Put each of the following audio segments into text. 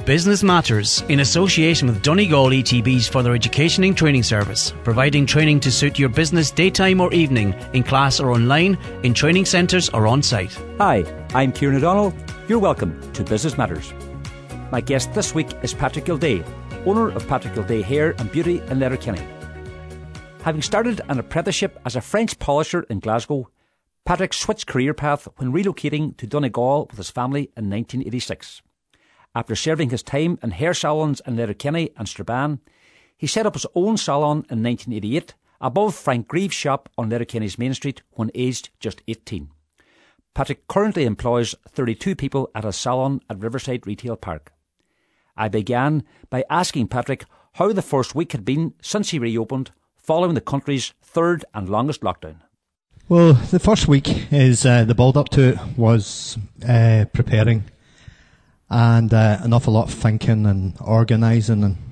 Business Matters, in association with Donegal ETB's Further Education and Training Service, providing training to suit your business daytime or evening, in class or online, in training centres or on site. Hi, I'm Kieran O'Donnell. You're welcome to Business Matters. My guest this week is Patrick Gilday, owner of Patrick Gilday Hair and Beauty in Letterkenny. Having started an apprenticeship as a French polisher in Glasgow, Patrick switched career path when relocating to Donegal with his family in 1986. After serving his time in hair salons in Letterkenny and Strabane, he set up his own salon in 1988 above Frank Greaves' shop on Letterkenny's Main Street when aged just 18. Patrick currently employs 32 people at his salon at Riverside Retail Park. I began by asking Patrick how the first week had been since he reopened following the country's third and longest lockdown. Well, the first week is the build-up to it was preparing. And an awful lot of thinking and organising, and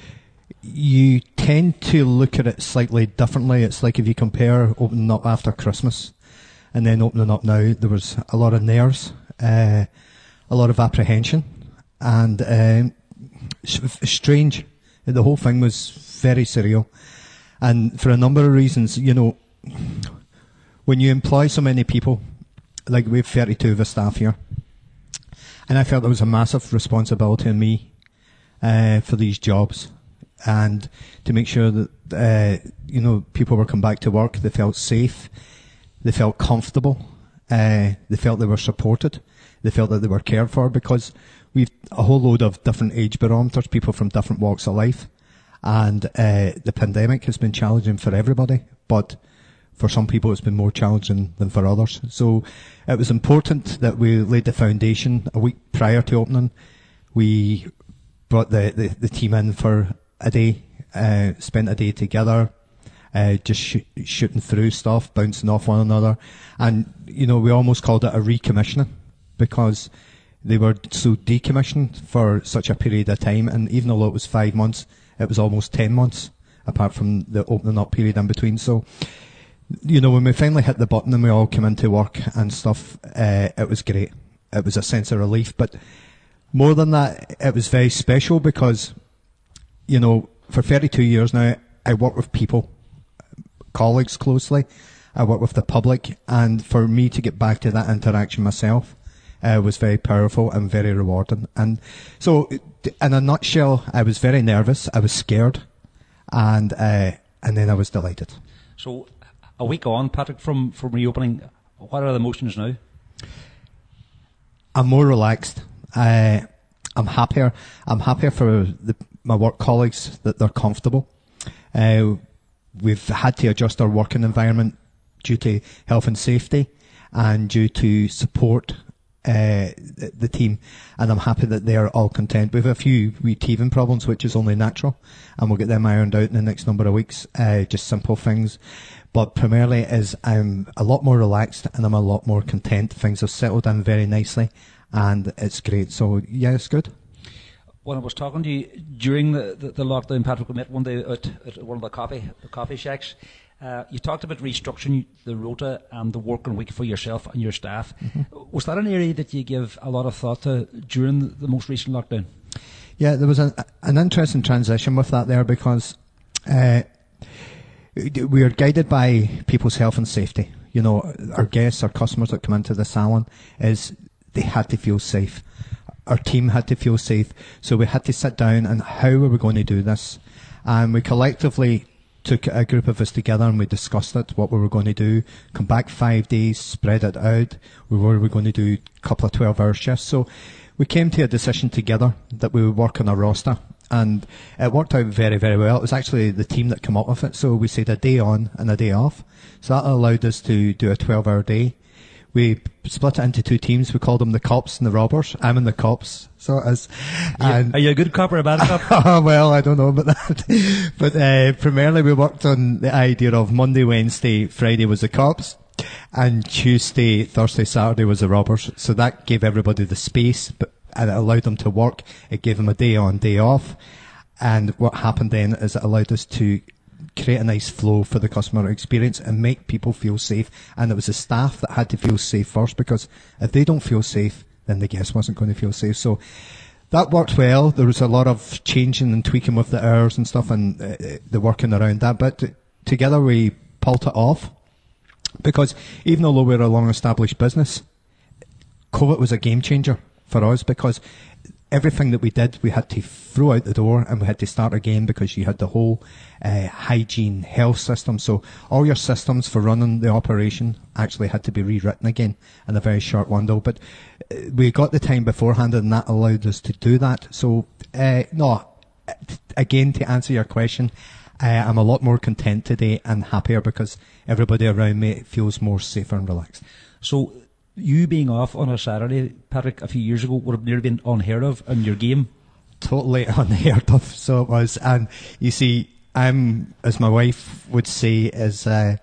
you tend to look at it slightly differently. It's like if you compare opening up after Christmas and then opening up now, there was a lot of nerves, a lot of apprehension, and strange. The whole thing was very surreal, and for a number of reasons. You know, when you employ so many people, like we have 32 of the staff here, and I felt there was a massive responsibility on me for these jobs, and to make sure that people were coming back to work. They felt safe, they felt comfortable, they felt they were supported, they felt that they were cared for, because we've a whole load of different age barometers, people from different walks of life, and the pandemic has been challenging for everybody, but for some people it's been more challenging than for others. So it was important that we laid the foundation a week prior to opening. We brought the team in for a day, spent a day together, just shooting through stuff, bouncing off one another. And, we almost called it a recommissioning, because they were so decommissioned for such a period of time. And even though it was 5 months, it was almost 10 months, apart from the opening up period in between. So, when we finally hit the button and we all came into work and stuff, it was great. It was a sense of relief. But more than that, it was very special because, for 32 years now, I work with people, colleagues closely. I work with the public. And for me to get back to that interaction myself was very powerful and very rewarding. And so, in a nutshell, I was very nervous. I was scared. And then I was delighted. So, a week on, Patrick, from reopening, what are the emotions now? I'm more relaxed. I'm happier. I'm happier for my work colleagues that they're comfortable. We've had to adjust our working environment due to health and safety and due to support the team, and I'm happy that they're all content. We have a few wee teething problems, which is only natural, and we'll get them ironed out in the next number of weeks, just simple things. But primarily is I'm a lot more relaxed and I'm a lot more content. Things have settled in very nicely and it's great. So, yeah, it's good. When I was talking to you during the lockdown, Patrick, we met one day at one of the coffee shacks. You talked about restructuring the rota and the working week for yourself and your staff. Mm-hmm. Was that an area that you give a lot of thought to during the most recent lockdown? Yeah, there was an interesting transition with that there, because we are guided by people's health and safety. Our guests, our customers that come into the salon, they had to feel safe. Our team had to feel safe. So we had to sit down and how were we going to do this? And we collectively took a group of us together and we discussed it, what we were going to do, come back 5 days, spread it out. We were going to do a couple of 12-hour shifts. So we came to a decision together that we would work on a roster. And it worked out very, very well. It was actually the team that came up with it. So we said a day on and a day off. So that allowed us to do a 12-hour day. We split it into two teams. We called them the cops and the robbers. I'm in the cops. So as are you a good cop or a bad cop? Well, I don't know about that. But primarily we worked on the idea of Monday, Wednesday, Friday was the cops, and Tuesday, Thursday, Saturday was the robbers. So that gave everybody the space, and it allowed them to work. It gave them a day on, day off. And what happened then is it allowed us to create a nice flow for the customer experience and make people feel safe. And it was the staff that had to feel safe first, because if they don't feel safe, then the guest wasn't going to feel safe. So That worked well. There was a lot of changing and tweaking with the hours and stuff, and the working around that. But together we pulled it off, because even though we're a long-established business, COVID was a game changer for us, because everything that we did, we had to throw out the door and we had to start again, because you had the whole hygiene health system. So all your systems for running the operation actually had to be rewritten again in a very short window. But we got the time beforehand, and that allowed us to do that. So, again, to answer your question, I'm a lot more content today and happier, because everybody around me feels more safer and relaxed. So, you being off on a Saturday, Patrick, a few years ago would have nearly been unheard of in your game. Totally unheard of, so it was. And you see, I'm, as my wife would say, I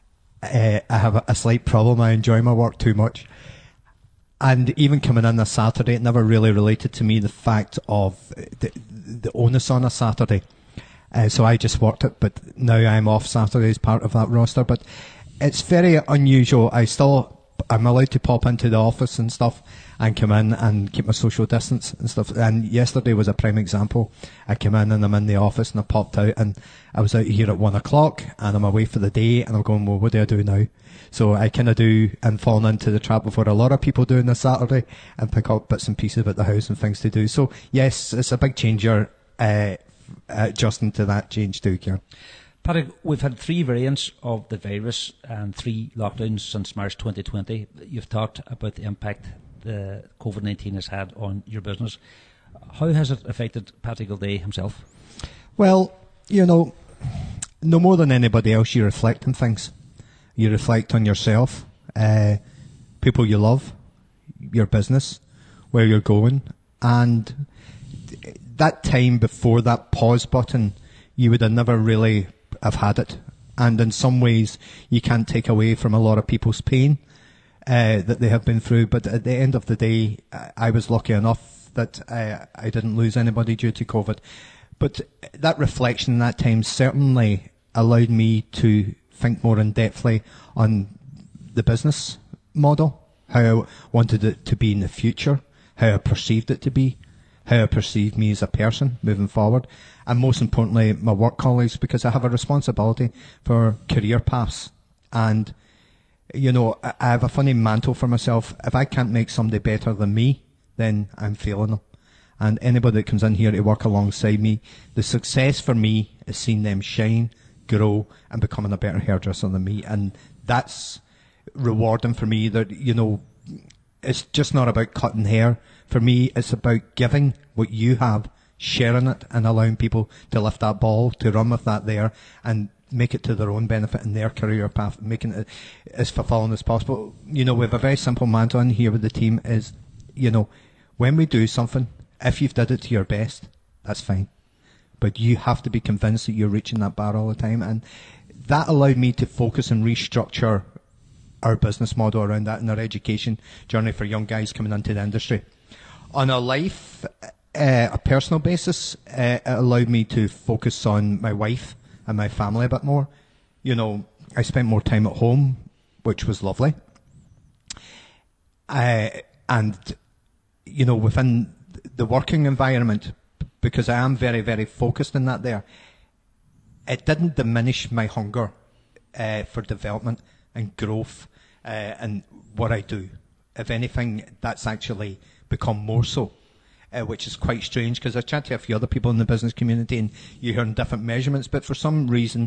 have a slight problem. I enjoy my work too much. And even coming in this Saturday, it never really related to me, the fact of the onus on a Saturday. So I just worked it, but now I'm off Saturday as part of that roster. But it's very unusual. I'm allowed to pop into the office and stuff and come in and keep my social distance and stuff. And yesterday was a prime example. I came in and I'm in the office and I popped out, and I was out here at 1:00 and I'm away for the day, and I'm going, well, what do I do now? So I kind of do and fall into the trap of what a lot of people do on a Saturday and pick up bits and pieces about the house and things to do. So yes, it's a big changer, adjusting to that change too, Kieran. Patrick, we've had 3 variants of the virus and 3 lockdowns since March 2020. You've talked about the impact the COVID-19 has had on your business. How has it affected Patrick Gildea himself? Well, no more than anybody else, you reflect on things. You reflect on yourself, people you love, your business, where you're going. And that time before that pause button, you would have never really have had it. And in some ways, you can't take away from a lot of people's pain that they have been through. But at the end of the day, I was lucky enough that I didn't lose anybody due to COVID. But that reflection in that time certainly allowed me to think more in-depthly on the business model, how I wanted it to be in the future, how I perceived it to be, how I perceived me as a person moving forward, and most importantly, my work colleagues, because I have a responsibility for career paths. And, I have a funny mantle for myself. If I can't make somebody better than me, then I'm failing them. And anybody that comes in here to work alongside me, the success for me is seeing them shine, grow, and becoming a better hairdresser than me. And that's rewarding for me. That, it's just not about cutting hair. For me, it's about giving what you have, sharing it, and allowing people to lift that ball, to run with that there, and make it to their own benefit in their career path, making it as fulfilling as possible. We have a very simple mantra in here with the team is, when we do something, if you've did it to your best, that's fine. But you have to be convinced that you're reaching that bar all the time. And that allowed me to focus and restructure our business model around that in our education journey for young guys coming into the industry. On a personal basis, it allowed me to focus on my wife and my family a bit more. I spent more time at home, which was lovely. And within the working environment, because I am very, very focused in that there, it didn't diminish my hunger for development and growth and what I do. If anything, that's actually become more so, which is quite strange, because I chat to a few other people in the business community and you hear different measurements, but for some reason,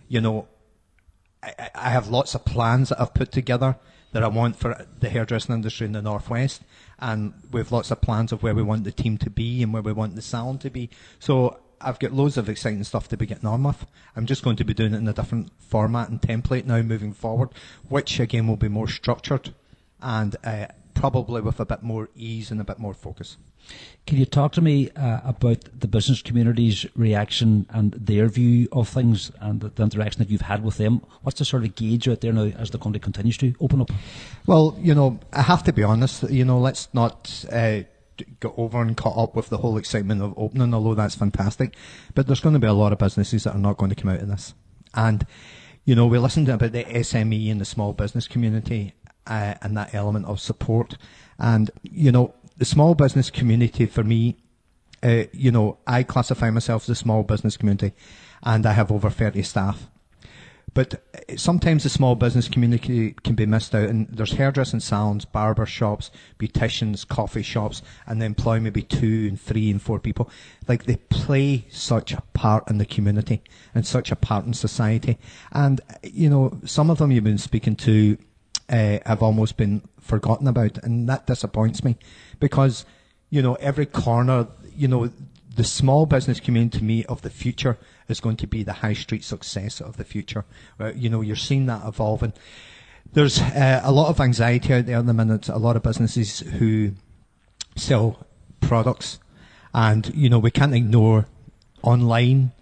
I have lots of plans that I've put together that I want for the hairdressing industry in the Northwest, and we have lots of plans of where we want the team to be and where we want the salon to be. So I've got loads of exciting stuff to be getting on with. I'm just going to be doing it in a different format and template now moving forward, which again will be more structured and probably with a bit more ease and a bit more focus. Can you talk to me about the business community's reaction and their view of things and the interaction that you've had with them? What's the sort of gauge out there now as the country continues to open up? Well, I have to be honest, let's not go over and caught up with the whole excitement of opening, although that's fantastic. But there's going to be a lot of businesses that are not going to come out of this. And, we listened about the SME and the small business community and that element of support. And, the small business community for me, I classify myself as a small business community, and I have over 30 staff. But sometimes the small business community can be missed out, and there's hairdressing salons, barber shops, beauticians, coffee shops, and they employ maybe 2 and 3 and 4 people. Like, they play such a part in the community and such a part in society. And, some of them you've been speaking to have almost been forgotten about, and that disappoints me because, every corner, the small business community to me of the future is going to be the high street success of the future. You're seeing that evolving. There's a lot of anxiety out there at the minute. A lot of businesses who sell products, and we can't ignore online.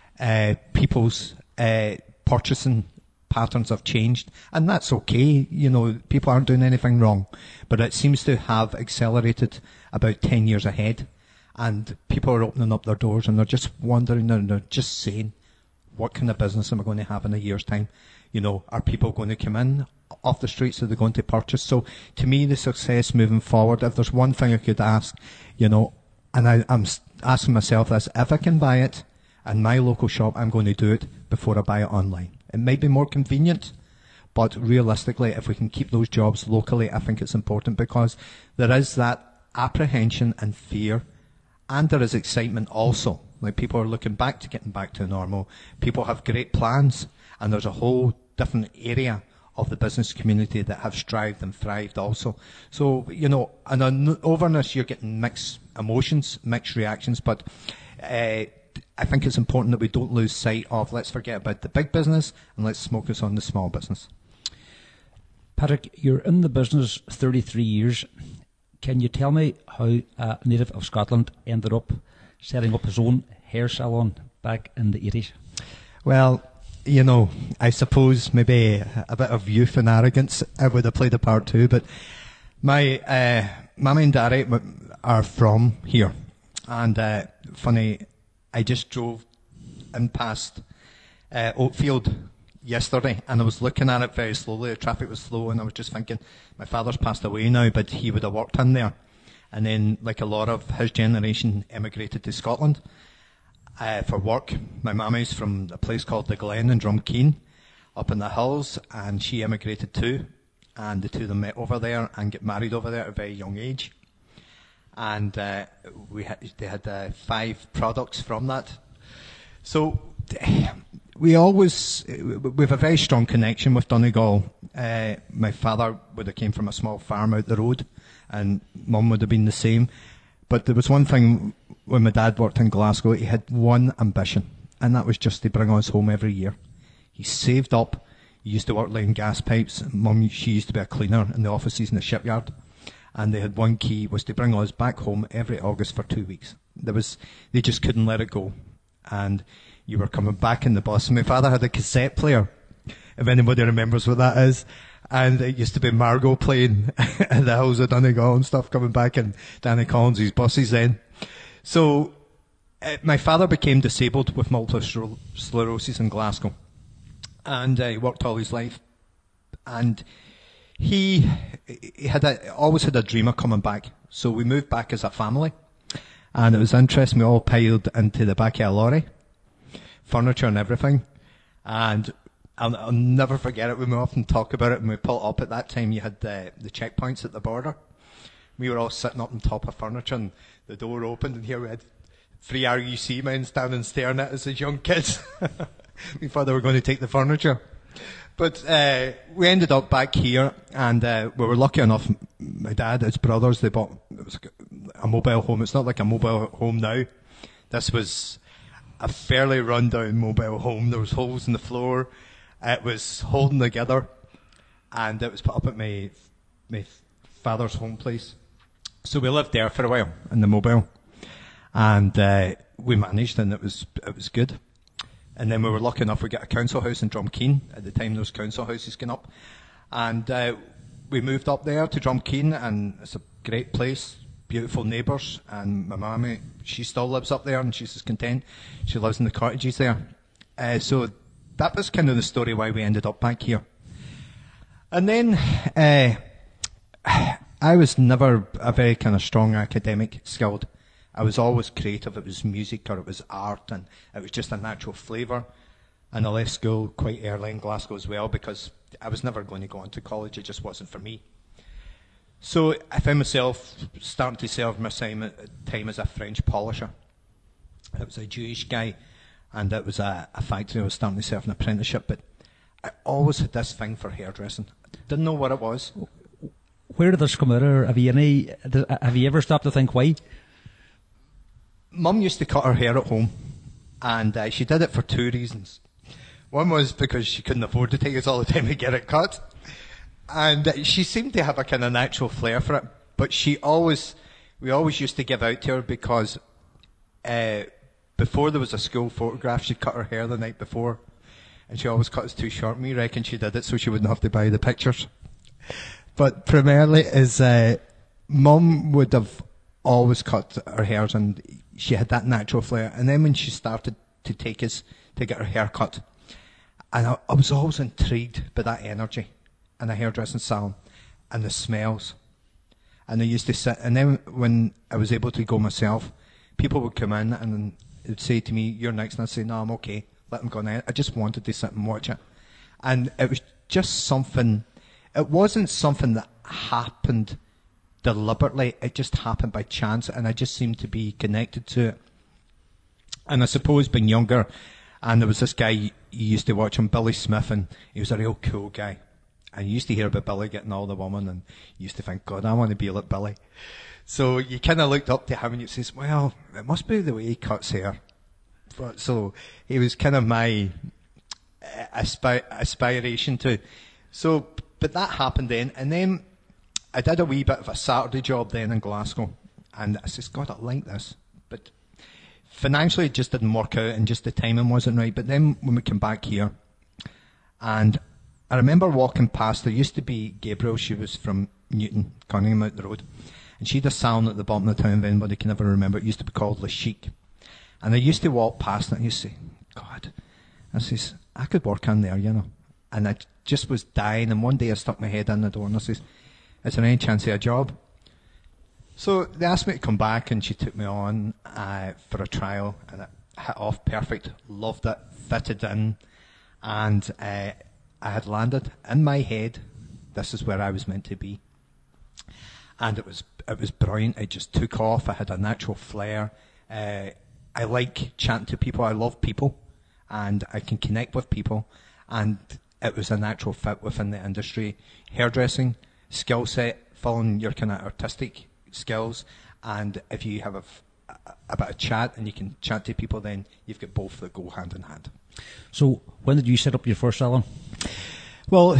People's purchasing patterns have changed, and that's okay. People aren't doing anything wrong, but it seems to have accelerated about 10 years ahead. And people are opening up their doors and they're just wondering, they're just saying, what kind of business am I going to have in a year's time? Are people going to come in off the streets? Are they going to purchase? So to me, the success moving forward, if there's one thing I could ask, and I'm asking myself this, if I can buy it in my local shop, I'm going to do it before I buy it online. It might be more convenient, but realistically, if we can keep those jobs locally, I think it's important because there is that apprehension and fear. And there is excitement also. Like, people are looking back to getting back to normal. People have great plans. And there's a whole different area of the business community that have strived and thrived also. So, and on overness, you're getting mixed emotions, mixed reactions. But I think it's important that we don't lose sight of, let's forget about the big business and let's focus on the small business. Patrick, you're in the business 33 years. Can you tell me how a native of Scotland ended up setting up his own hair salon back in the 80s? Well, I suppose maybe a bit of youth and arrogance would have played a part too, but my mummy and daddy are from here. And funny, I just drove in past Oakfield yesterday, and I was looking at it very slowly. The traffic was slow, and I was just thinking, my father's passed away now, but he would have worked in there. And then, like a lot of his generation, emigrated to Scotland for work. My mummy's from a place called The Glen in Drumkeen, up in the hills, and she emigrated too. And the two of them met over there and get married over there at a very young age. And they had 5 products from that. So we have a very strong connection with Donegal. My father would have came from a small farm out the road, and Mum would have been the same. But there was one thing, when my dad worked in Glasgow, he had one ambition, and that was just to bring us home every year. He saved up. He used to work laying gas pipes. Mum, she used to be a cleaner in the offices in the shipyard. And they had one key, was to bring us back home every August for 2 weeks. They just couldn't let it go. And you were coming back in the bus. My father had a cassette player, if anybody remembers what that is. And it used to be Margot playing in the hills of Donegal and stuff, coming back in Danny Collins' buses then. So my father became disabled with multiple sclerosis in Glasgow. And he worked all his life. And he always had a dream of coming back. So we moved back as a family. And it was interesting, we all piled into the back of a lorry, furniture and everything. And I'll never forget it when we often talk about it. When we pulled up at that time, you had the checkpoints at the border. We were all sitting up on top of furniture, and the door opened, and here we had 3 RUC men standing staring at us as young kids. We thought they were going to take the furniture. But we ended up back here, and we were lucky enough. My dad, his brothers, it was a mobile home. It's not like a mobile home now. This was a fairly run-down mobile home. There was holes in the floor. It was holding together, and it was put up at my father's home place. So we lived there for a while in the mobile, and we managed, and it was good. And then we were lucky enough, we got a council house in Drumkeen. At the time, those council houses came up. And we moved up there to Drumkeen, and it's a great place, beautiful neighbours. And my mammy, she still lives up there, and she's as content. She lives in the cottages there. So that was kind of the story why we ended up back here. And then I was never a very kind of strong academic skilled. I was always creative. It was music or it was art, and it was just a natural flavour. And I left school quite early in Glasgow as well because I was never going to go on to college. It just wasn't for me. So I found myself starting to serve my time as a French polisher. It was a Jewish guy, and it was a factory. I was starting to serve an apprenticeship, but I always had this thing for hairdressing. I didn't know what it was. Where did this come out, or have you ever stopped to think why? Mum used to cut her hair at home, and she did it for two reasons. One was because she couldn't afford to take us all the time to get it cut, and she seemed to have a kind of natural flair for it. But we always used to give out to her because before there was a school photograph, she'd cut her hair the night before, and she always cut us too short. Me reckon she did it so she wouldn't have to buy the pictures. But primarily is Mum would have always cut her hairs, and she had that natural flair. And then when she started to take us to get her hair cut, and I was always intrigued by that energy in a hairdressing salon and the smells. And I used to sit, and then when I was able to go myself, people would come in and they'd say to me, "You're next," and I'd say, "No, I'm okay, let them go now." I just wanted to sit and watch it. And it was just something, it wasn't something that happened deliberately, it just happened by chance, and I just seemed to be connected to it. And I suppose being younger, and there was this guy, you used to watch him, Billy Smith, and he was a real cool guy. And you used to hear about Billy getting all the women, and you used to think, God, I want to be like Billy. So you kind of looked up to him, and you says, well, it must be the way he cuts hair. So he was kind of my aspiration to. So, but that happened then, and then I did a wee bit of a Saturday job then in Glasgow, and I says, God, I like this, but financially it just didn't work out, and just the timing wasn't right. But then when we came back here, and I remember walking past, there used to be Gabriel, she was from Newton, Cunningham out the road, and she had a salon at the bottom of the town, if anybody can ever remember, it used to be called Le Chic. And I used to walk past it, and I used to say, God, I says, I could work in there, you know. And I just was dying, and one day I stuck my head in the door, and I says, is there any chance of a job? So they asked me to come back, and she took me on for a trial, and it hit off perfect, loved it, fitted in, and I had landed in my head, this is where I was meant to be. And it was brilliant. It just took off. I had a natural flair. I like chatting to people. I love people, and I can connect with people, and it was a natural fit within the industry. Hairdressing, skill set, following your kind of artistic skills, and if you have a bit of chat and you can chat to people, then you've got both that go hand in hand. So when did you set up your first salon? Well,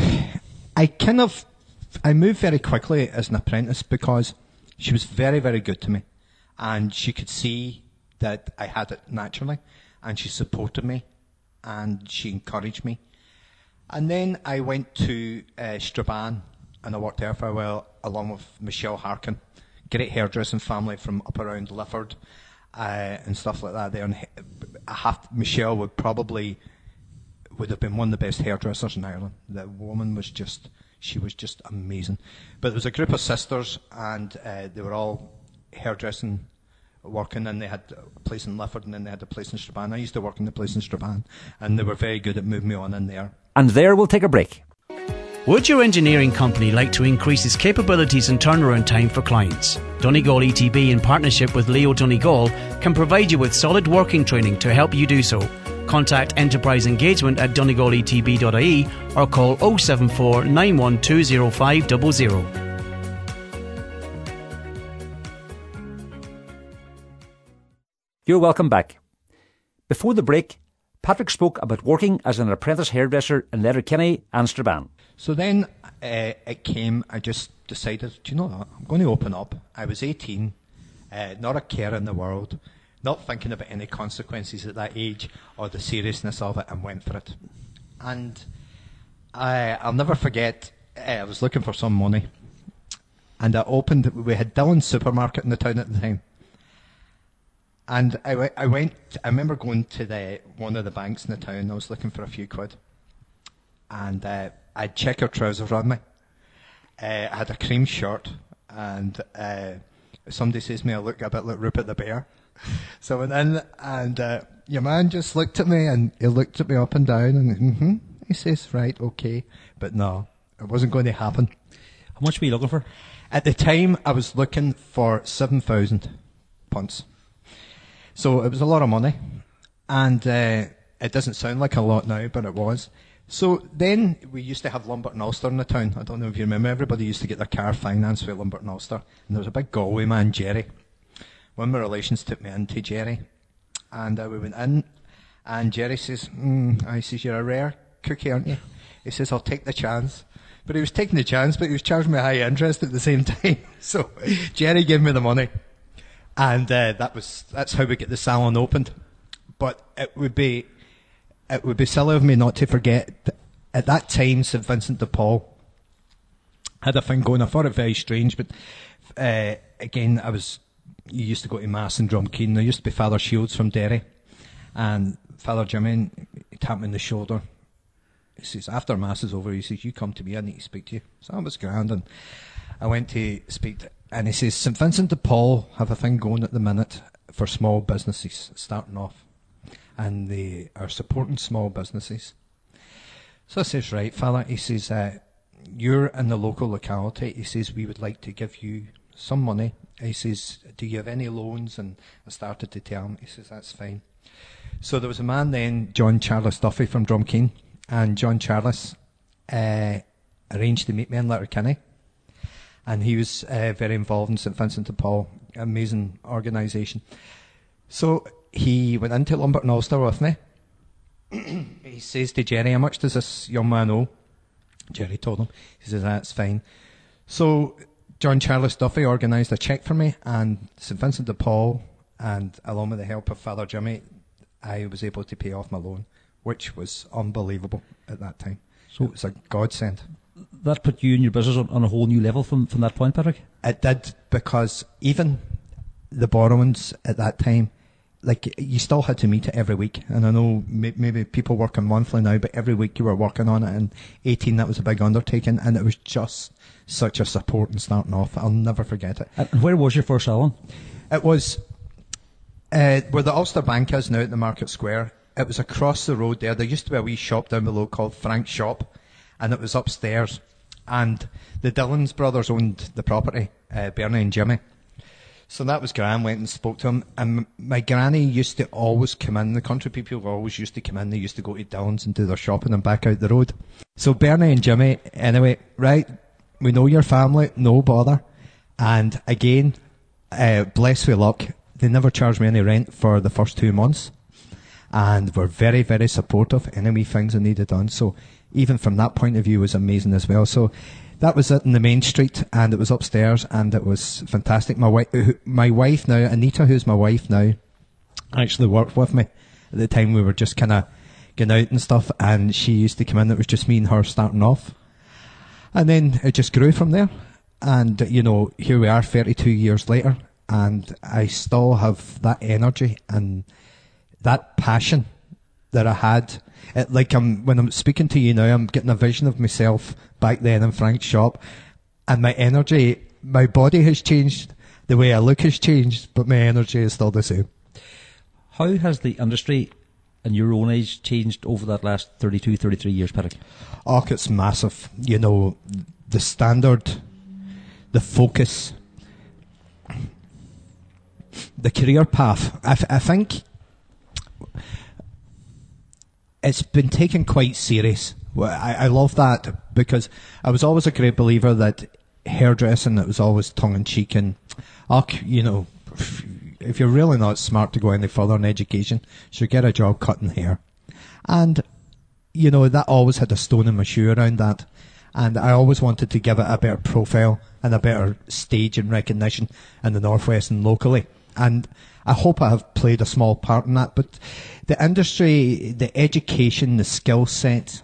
I moved very quickly as an apprentice because she was very, very good to me, and she could see that I had it naturally, and she supported me, and she encouraged me. And then I went to Strabane, and I worked there for a while, along with Michelle Harkin, great hairdressing family from up around Lifford, and stuff like that there. And Michelle would have been one of the best hairdressers in Ireland. The woman was just amazing. But there was a group of sisters, and they were all hairdressing, working, and they had a place in Lifford, and then they had a place in Strabane. I used to work in the place in Strabane, and they were very good at moving me on in there. And there we'll take a break. Would your engineering company like to increase its capabilities and turnaround time for clients? Donegal ETB, in partnership with Leo Donegal, can provide you with solid working training to help you do so. Contact Enterprise Engagement at donegaletb.ie or call 074 912 0500. You're welcome back. Before the break, Patrick spoke about working as an apprentice hairdresser in Letterkenny and Strabane. So then it came, I just decided, do you know what, I'm going to open up. I was 18, not a care in the world, not thinking about any consequences at that age or the seriousness of it, and went for it. And I'll never forget, I was looking for some money, and we had Dillon's supermarket in the town at the time. And I remember going to one of the banks in the town. I was looking for a few quid, and I had checkered trousers on me. I had a cream shirt, and somebody says to me I look a bit like Rupert the Bear. So I went in, and your man just looked at me, and he looked at me up and down, and he says, right, okay. But no, it wasn't going to happen. How much were you looking for? At the time, I was looking for £7,000. So it was a lot of money, and it doesn't sound like a lot now, but it was. So then we used to have Lumberton Ulster in the town. I don't know if you remember, everybody used to get their car financed with Lumberton Ulster. And there was a big Galway man, Jerry. One of my relations took me in to Jerry, and we went in, and Jerry says, he says, you're a rare cookie, aren't you? He says, I'll take the chance. But he was taking the chance, but he was charging me high interest at the same time. So Jerry gave me the money. And that's how we get the salon opened. But it would be silly of me not to forget that at that time St Vincent de Paul had a thing going. I thought it very strange, but again, you used to go to Mass in Drumkeen. There used to be Father Shields from Derry, and Father Jimmy tapped me on the shoulder. He says, after Mass is over, he says, you come to me, I need to speak to you. So I was grand, and I went to speak to, and he says, St Vincent de Paul have a thing going at the minute for small businesses starting off, and they are supporting small businesses. So I says, right, Father, he says, you're in the local locality. He says, we would like to give you some money. He says, do you have any loans? And I started to tell him. He says, that's fine. So there was a man then, John Charles Duffy from Drumkeen, and John Charles arranged to meet me in Letterkenny, and he was very involved in St Vincent de Paul, amazing organisation. So he went into Lumberton Ulster with me. He says to Jerry, how much does this young man owe? Jerry told him. He says, that's fine. So John Charles Duffy organised a cheque for me, and St Vincent de Paul, and along with the help of Father Jimmy, I was able to pay off my loan, which was unbelievable at that time. So it was a godsend. That put you and your business on a whole new level from that point, Patrick? It did, because even the borrowings at that time, like, you still had to meet it every week. And I know maybe people working monthly now, but every week you were working on it. And 18, that was a big undertaking, and it was just such a support and starting off. I'll never forget it. And where was your first salon? It was where the Ulster Bank is now at the Market Square. It was across the road there. There used to be a wee shop down below called Frank's Shop, and it was upstairs. And the Dillons brothers owned the property, Bernie and Jimmy. So that was grand. Went and spoke to him. And my granny used to always come in. The country people always used to come in. They used to go to Dillons and do their shopping and back out the road. So Bernie and Jimmy, anyway, right, we know your family, no bother. And again, blessed with luck, they never charged me any rent for the first 2 months. And were very, very supportive. Any wee things I needed done. So even from that point of view was amazing as well. So that was it in the main street, and it was upstairs, and it was fantastic. My wife now, Anita, who's my wife now, actually worked with me. At the time we were just kind of getting out and stuff, and she used to come in. It was just me and her starting off. And then it just grew from there. And, you know, here we are 32 years later, and I still have that energy and that passion that I had. When I'm speaking to you now, I'm getting a vision of myself back then in Frank's shop, and my energy, my body has changed, the way I look has changed, but my energy is still the same. How has the industry and your own age changed over that last 32, 33 years, Patrick? Oh, it's massive. You know, the standard, the focus, the career path. I think it's been taken quite serious. I love that, because I was always a great believer that hairdressing, it was always tongue-in-cheek, and, you know, if you're really not smart to go any further in education, so get a job cutting hair. And, you know, that always had a stone in my shoe around that. And I always wanted to give it a better profile and a better stage and recognition in the Northwest and locally. And I hope I have played a small part in that. But the industry, the education, the skill set,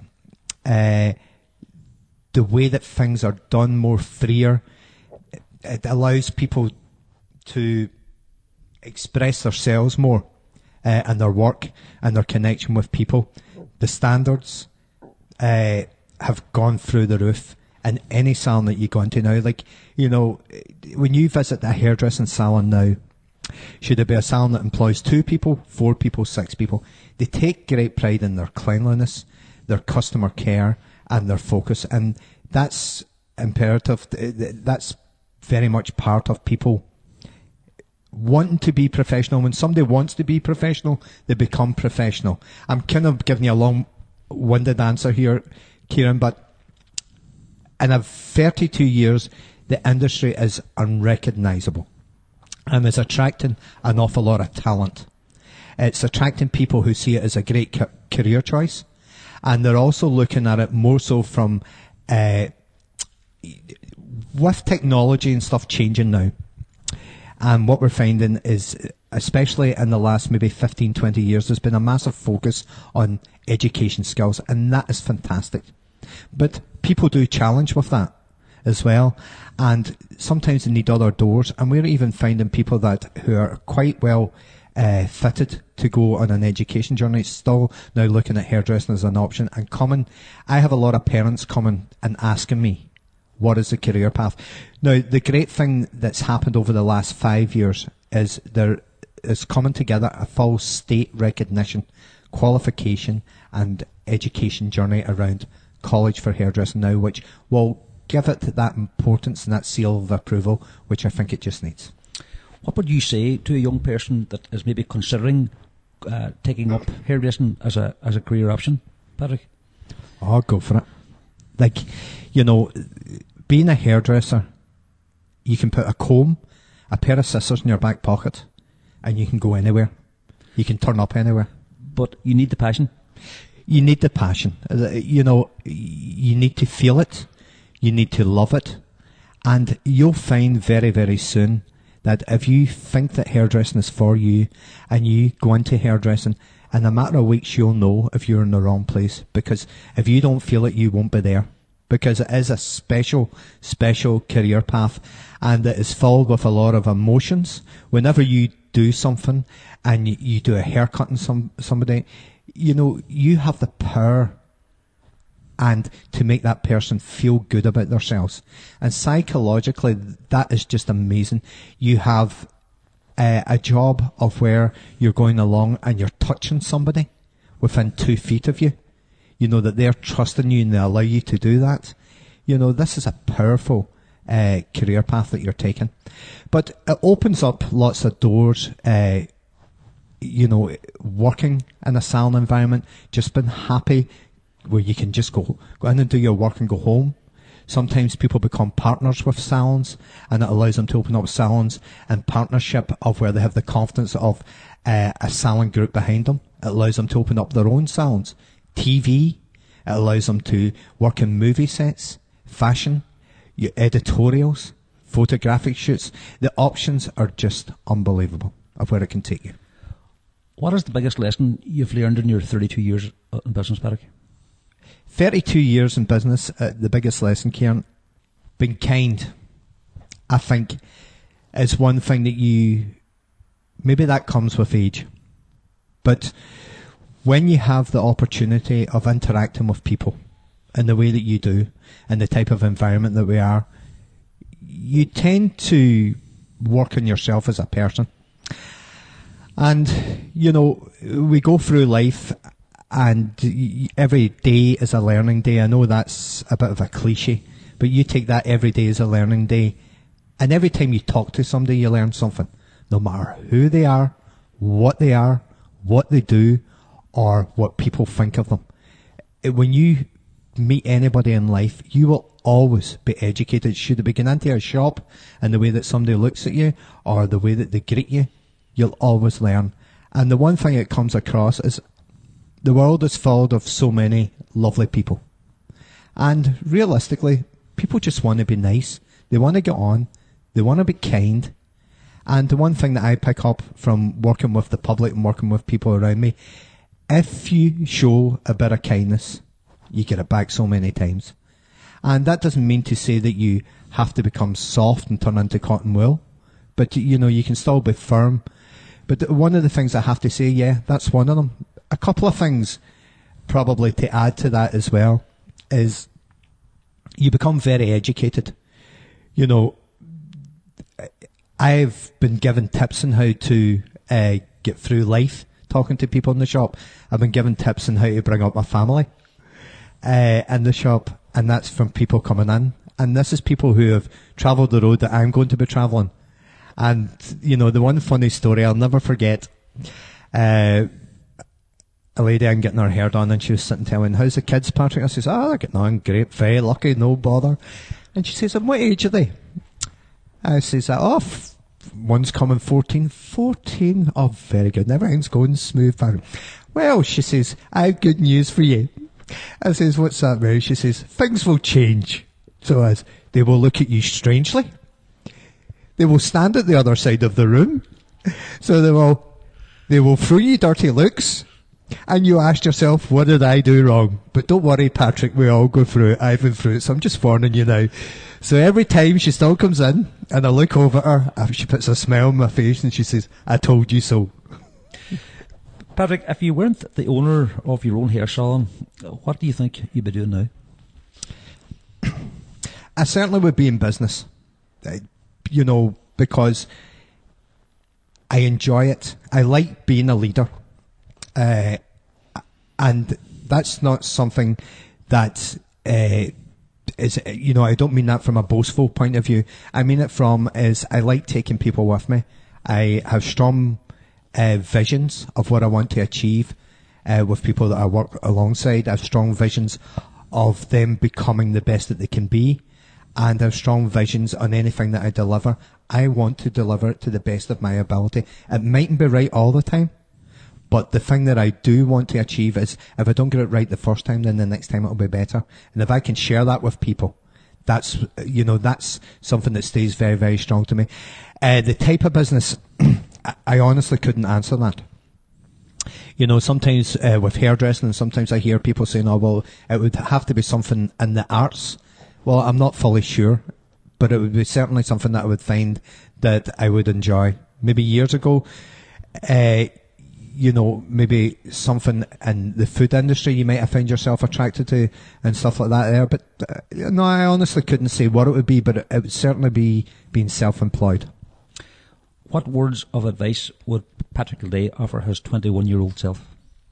the way that things are done more freer, it allows people to express themselves more, and their work and their connection with people. The standards have gone through the roof, in any salon that you go into now. Like, you know, when you visit a hairdressing salon now, should it be a salon that employs 2 people, 4 people, 6 people? They take great pride in their cleanliness, their customer care, and their focus. And that's imperative. That's very much part of people wanting to be professional. When somebody wants to be professional, they become professional. I'm kind of giving you a long-winded answer here, Kieran, but in 32 years, the industry is unrecognisable and is attracting an awful lot of talent. It's attracting people who see it as a great career choice, and they're also looking at it more so from with technology and stuff changing now. And what we're finding is, especially in the last maybe 15, 20 years, there's been a massive focus on education skills, and that is fantastic. But people do challenge with that as well, and sometimes they need other doors, and we're even finding people who are quite well fitted to go on an education journey, still now looking at hairdressing as an option and coming. I have a lot of parents coming and asking me, what is the career path? Now, the great thing that's happened over the last 5 years is there is coming together a full state recognition, qualification and education journey around college for hairdressing now, which will give it that importance and that seal of approval, which I think it just needs. What would you say to a young person that is maybe considering taking up hairdressing as a career option, Patrick? Oh, go for it. Like, you know, being a hairdresser, you can put a comb, a pair of scissors in your back pocket, and you can go anywhere. You can turn up anywhere. But you need the passion. You need the passion. You know, you need to feel it. You need to love it. And you'll find very, very soon that if you think that hairdressing is for you and you go into hairdressing, in a matter of weeks you'll know if you're in the wrong place. Because if you don't feel it, you won't be there. Because it is a special, special career path, and it is filled with a lot of emotions. Whenever you do something and you do a haircut on somebody, you know, you have the power and to make that person feel good about themselves. And psychologically, that is just amazing. You have a job of where you're going along and you're touching somebody within 2 feet of you. You know that they're trusting you and they allow you to do that. You know, this is a powerful career path that you're taking. But it opens up lots of doors, you know, working in a salon environment, just being happy where you can just go in and do your work and go home. Sometimes people become partners with salons, and it allows them to open up salons in partnership of where they have the confidence of a salon group behind them. It allows them to open up their own salons. TV, it allows them to work in movie sets, fashion, editorials, photographic shoots. The options are just unbelievable of where it can take you. What is the biggest lesson you've learned in your 32 years in business, Patrick? 32 years in business, the biggest lesson, Kieran, being kind, I think, is one thing that maybe that comes with age. But when you have the opportunity of interacting with people in the way that you do, and the type of environment that we are, you tend to work on yourself as a person. And, you know, we go through life and every day is a learning day. I know that's a bit of a cliche, but you take that every day as a learning day. And every time you talk to somebody, you learn something. No matter who they are, what they do, or what people think of them. When you meet anybody in life, you will always be educated. Should it be going into a shop and the way that somebody looks at you or the way that they greet you, you'll always learn. And the one thing it comes across is the world is full of so many lovely people. And realistically, people just want to be nice. They want to get on. They want to be kind. And the one thing that I pick up from working with the public and working with people around me, if you show a bit of kindness, you get it back so many times. And that doesn't mean to say that you have to become soft and turn into cotton wool. But, you know, you can still be firm. But one of the things I have to say, yeah, that's one of them. A couple of things probably to add to that as well is you become very educated. You know, I've been given tips on how to get through life talking to people in the shop. I've been given tips on how to bring up my family in the shop, and that's from people coming in. And this is people who have travelled the road that I'm going to be travelling. And, you know, the one funny story I'll never forget, a lady I'm getting her hair done, and she was sitting telling, how's the kids, Patrick? I says, they're getting on great, very lucky, no bother. And she says, and what age are they? I says, one's coming 14. 14? Oh, very good. Everything's going smooth, Patrick. Well, she says, I have good news for you. I says, what's that, Mary? She says, things will change. So as they will look at you strangely. They will stand at the other side of the room. So they will throw you dirty looks. And you ask yourself, what did I do wrong? But don't worry, Patrick, we all go through it. I've been through it, so I'm just warning you now. So every time she still comes in, and I look over at her, she puts a smile on my face, and she says, I told you so. Patrick, if you weren't the owner of your own hair salon, what do you think you'd be doing now? I certainly would be in business. You know, because I enjoy it. I like being a leader. And that's not something that is, you know, I don't mean that from a boastful point of view. I mean it from is I like taking people with me. I have strong visions of what I want to achieve with people that I work alongside. I have strong visions of them becoming the best that they can be. And I have strong visions on anything that I deliver. I want to deliver it to the best of my ability. It mightn't be right all the time. But the thing that I do want to achieve is if I don't get it right the first time, then the next time it'll be better. And if I can share that with people, that's, you know, that's something that stays very, very strong to me. The type of business, I honestly couldn't answer that. You know, sometimes with hairdressing, and sometimes I hear people saying, oh, well, it would have to be something in the arts. Well, I'm not fully sure, but it would be certainly something that I would find that I would enjoy. Maybe years ago, you know, maybe something in the food industry you might have found yourself attracted to and stuff like that there. But, no, I honestly couldn't say what it would be, but it would certainly be being self-employed. What words of advice would Patrick Kildea offer his 21-year-old self?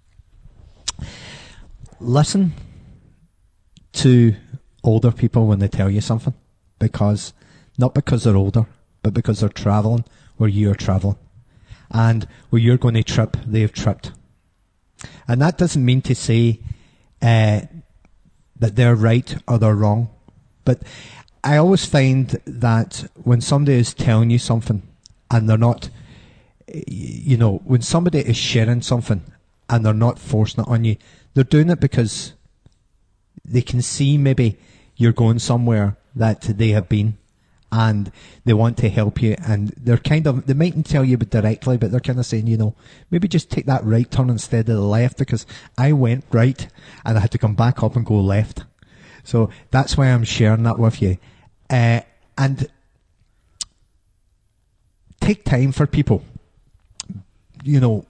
Listen to older people when they tell you something. Not because they're older, but because they're travelling where you're travelling. And where you're going to trip, they've tripped. And that doesn't mean to say that they're right or they're wrong. But I always find that when somebody is telling you something and they're not, you know, when somebody is sharing something and they're not forcing it on you, they're doing it because they can see maybe you're going somewhere that they have been. And they want to help you, and they mightn't tell you directly, but they're kind of saying, you know, maybe just take that right turn instead of the left, because I went right and I had to come back up and go left. So that's why I'm sharing that with you. And take time for people. You know,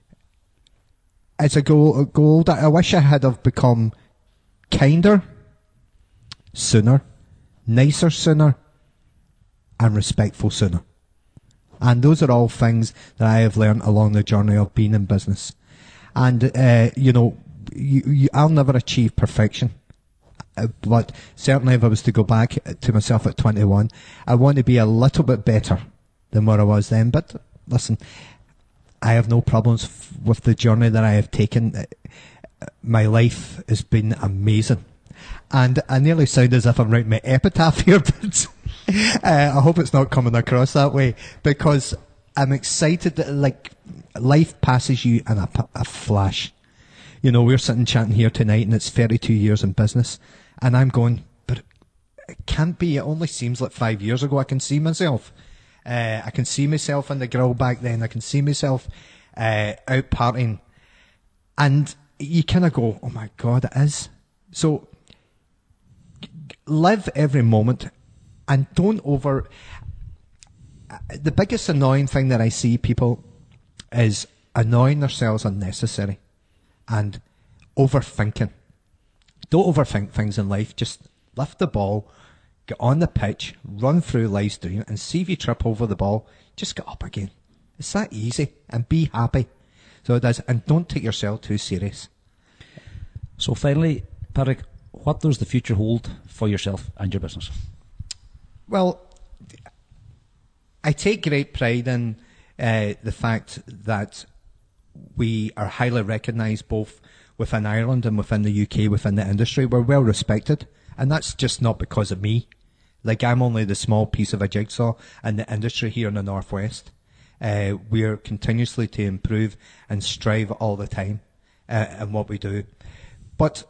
as I go older, I wish I had have become kinder sooner, nicer sooner, and respectful sooner. And those are all things that I have learned along the journey of being in business. And, you know, I'll never achieve perfection. But certainly if I was to go back to myself at 21, I want to be a little bit better than what I was then. But listen, I have no problems with the journey that I have taken. My life has been amazing. And I nearly sound as if I'm writing my epitaph here, but I hope it's not coming across that way, because I'm excited that, like, life passes you in a flash. You know, we're sitting chatting here tonight and it's 32 years in business, and I'm going, but it can't be. It only seems like 5 years ago. I can see myself. I can see myself in the grill back then. I can see myself out partying. And you kind of go, oh my God, it is. So live every moment and don't the biggest annoying thing that I see people is annoying themselves unnecessary and overthinking. Don't overthink things in life. Just lift the ball, get on the pitch, run through live stream, and see if you trip over the ball, just get up again. It's that easy, and be happy. So it is, and don't take yourself too serious. So finally, Patrick, what does the future hold for yourself and your business? Well, I take great pride in the fact that we are highly recognised both within Ireland and within the UK, within the industry. We're well respected, and that's just not because of me. Like, I'm only the small piece of a jigsaw in the industry here in the Northwest. We're continuously to improve and strive all the time in what we do. But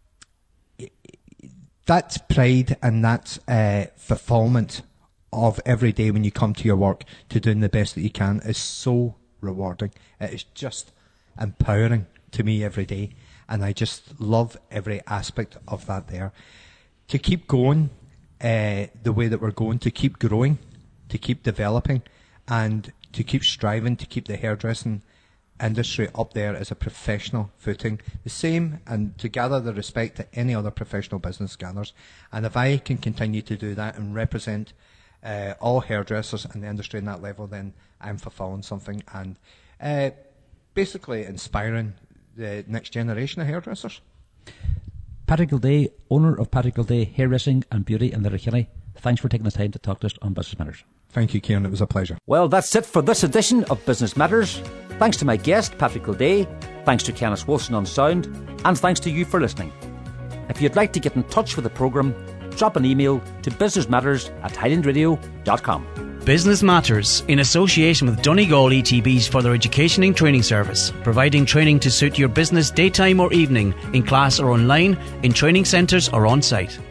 that pride and that fulfilment of every day when you come to your work to doing the best that you can is so rewarding. It is just empowering to me every day, and I just love every aspect of that there. To keep going the way that we're going, to keep growing, to keep developing, and to keep striving to keep the hairdressing industry up there as a professional footing, the same, and to gather the respect that any other professional business gathers. And if I can continue to do that and represent all hairdressers in the industry in that level, then I'm fulfilling something and basically inspiring the next generation of hairdressers. Patrick Gilday, owner of Patrick Gilday Hairdressing and Beauty in Letterkenny, thanks for taking the time to talk to us on Business Matters. Thank you, Kieran. It was a pleasure. Well, that's it for this edition of Business Matters. Thanks to my guest, Patrick Gilday, thanks to Kenneth Wilson on sound, and thanks to you for listening. If you'd like to get in touch with the programme, drop an email to businessmatters@highlandradio.com. Business Matters, in association with Donegal ETB's Further Education and Training Service, providing training to suit your business daytime or evening, in class or online, in training centres or on site.